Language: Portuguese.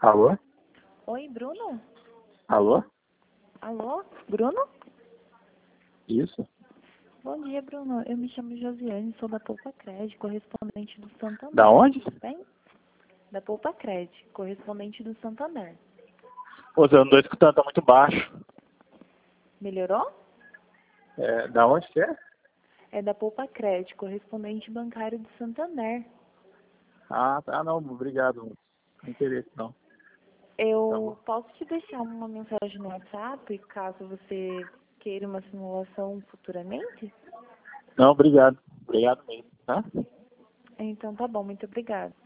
Alô? Oi, Bruno? Alô? Alô, Bruno? Isso? Bom dia, Bruno. Eu me chamo Josiane, sou da Poupa Cred, correspondente do Santander. Da onde? Tudo bem? Da Poupa Cred, correspondente do Santander. Ô, Zé, eu não tô escutando, tá muito baixo. Melhorou? Da onde que é? É da Poupa Cred, correspondente bancário do Santander. Ah, tá, não, obrigado. Não interesse, não. Tá bom. Eu posso te deixar uma mensagem no WhatsApp, caso você queira uma simulação futuramente? Não, obrigado. Obrigado mesmo, tá? Então tá bom, muito obrigada.